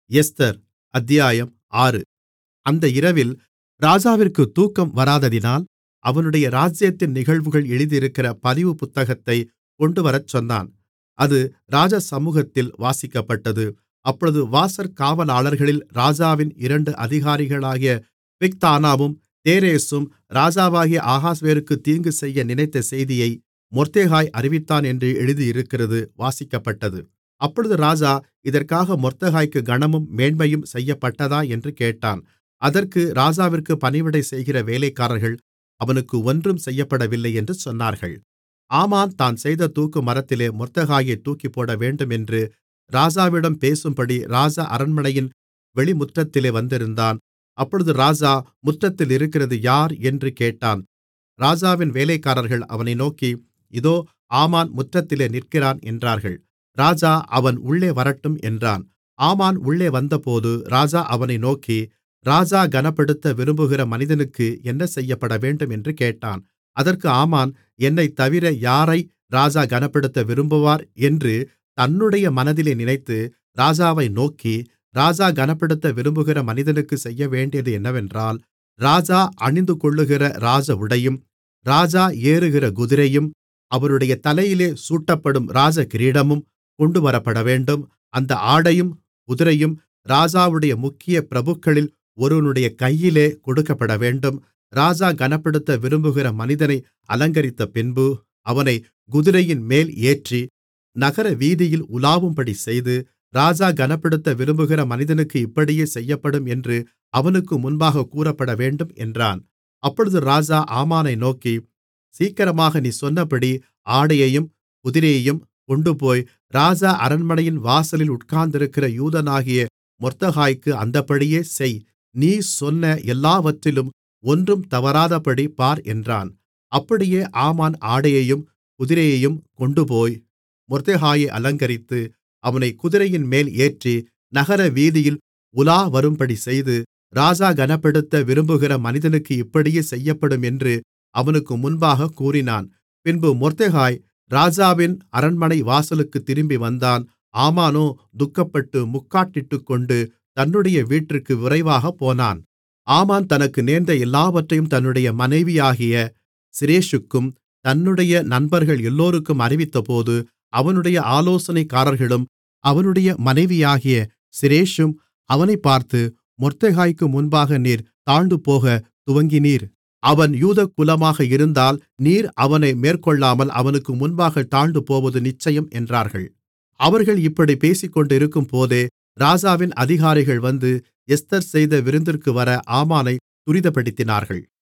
Esther அத்தியாயம் 6. அந்த இரவில் ராஜாவிற்குத் தூக்கம் வராததினால் அவனுடைய ராஜ்யத்தின் நிகழ்வுகள் எழுதியிருக்கிற பதிவு புத்தகத்தைக் கொண்டுவரச் சொன்னான். அது ராஜசமுகத்தில் வாசிக்கப்பட்டது. அப்பொழுது வாசற்காவலாளர்களில் ராஜாவின் 2 அதிகாரிகளாகிய பிக்தானாவும் தேரேசும் ராஜாவாகிய ஆகாஸ்வேருக்குத் தீங்கு செய்ய நினைத்த செய்தியை மொர்தெகாய் அறிவித்தான் என்று எழுதியிருக்கிறது வாசிக்கப்பட்டது. அப்பொழுது ராஜா, இதற்காக மொர்தெகாய்க்கு கனமும் மேன்மையும் செய்யப்பட்டதா என்று கேட்டான். அதற்கு ராஜாவிற்கு பணிவிடை செய்கிற வேலைக்காரர்கள், அவனுக்கு ஒன்றும் செய்யப்படவில்லை என்று சொன்னார்கள். ஆமான் தான் செய்த தூக்குமரத்திலே மொர்தெகாயைத் தூக்கிப்போடவேண்டும் என்று ராஜாவிடம் பேசும்படி ராஜ அரண்மனையின் வெளிமுற்றத்திலே வந்திருந்தான். அப்பொழுது ராஜா, முற்றத்தில் இருக்கிறது யார் என்று கேட்டான். ராஜாவின் வேலைக்காரர்கள் அவனை நோக்கி, இதோ ஆமான் முற்றத்திலே நிற்கிறான் என்றார்கள். ராஜா, அவன் உள்ளே வரட்டும் என்றான். ஆமான் உள்ளே வந்தபோது ராஜா அவனை நோக்கி, ராஜா கனப்படுத்த விரும்புகிற மனிதனுக்கு என்ன செய்யப்படவேண்டும் என்று கேட்டான். அதற்கு ஆமான், என்னைத் தவிர யாரை ராஜா கனப்படுத்த விரும்புவார் என்று தன்னுடைய மனதிலே நினைத்து ராஜாவை நோக்கி, ராஜா கனப்படுத்த விரும்புகிற மனிதனுக்குச் செய்யவேண்டியது என்னவென்றால், ராஜா அணிந்துகொள்ளுகிற ராஜ உடையும் ராஜா ஏறுகிற குதிரையும் அவருடைய தலையிலே சூட்டப்படும் ராஜகிரீடமும் கொண்டுவரப்படவேண்டும். அந்த ஆடையும் குதிரையும் ராஜாவுடைய முக்கிய பிரபுக்களில் ஒருவனுடைய கையிலே கொடுக்கப்படவேண்டும். ராஜா கனப்படுத்த விரும்புகிற மனிதனை அலங்கரித்த பின்பு அவனை குதிரையின் மேல் ஏற்றி நகர வீதியில் உலாவும்படி செய்து, ராஜா கனப்படுத்த விரும்புகிற மனிதனுக்கு இப்படியே செய்யப்படும் என்று அவனுக்கு முன்பாகக் கூறப்படவேண்டும் என்றான். அப்பொழுது ராஜா ஆமானை நோக்கி, சீக்கிரமாக நீ சொன்னபடி ஆடையையும் குதிரையையும் கொண்டுபோய் ராஜா அரண்மனையின் வாசலில் உட்கார்ந்திருக்கிற யூதனாகிய மொர்தெகாய்க்கு அந்தப்படியே செய். நீ சொன்ன எல்லாவற்றிலும் ஒன்றும் தவறாதபடி பார் என்றான். அப்படியே ஆமான் ஆடையையும் குதிரையையும் கொண்டுபோய் மொர்தெகாயை அலங்கரித்து அவனைக் குதிரையின் மேல் ஏற்றி நகர வீதியில் உலாவரும்படி செய்து, ராஜா கனப்படுத்த விரும்புகிற மனிதனுக்கு இப்படியே செய்யப்படும் என்று அவனுக்கு முன்பாகக் கூறினான். பின்பு மொர்தெகாய் ராஜாவின் அரண்மனை வாசலுக்குத் திரும்பி வந்தான். ஆமானோ துக்கப்பட்டு முக்காடிட்டுக்கொண்டு தன்னுடைய வீட்டிற்கு விரைவாகப் போனான். ஆமான் தனக்கு நேர்ந்த எல்லாவற்றையும் தன்னுடைய மனைவியாகிய சிரேஷுக்கும் தன்னுடைய நண்பர்கள் எல்லோருக்கும் அறிவித்தபோது, அவனுடைய ஆலோசனைக்காரர்களும் அவனுடைய மனைவியாகிய சிரேஷும் அவனைப் பார்த்து, மொர்தெகாய்க்கு முன்பாக நீர் தாழ்ந்துபோகத் துவங்கினீர். அவன் யூதகுலமாக இருந்தால் நீர் அவனை மேற்கொள்ளாமல் அவனுக்கு முன்பாகத் தாழ்ந்துபோவது நிச்சயம் என்றார்கள். அவர்கள் இப்படிப் பேசிக்கொண்டிருக்கும்போதே ராஜாவின் அதிகாரிகள் வந்து எஸ்தர் செய்த விருந்திற்கு வர ஆமானைத் துரிதப்படுத்தினார்கள்.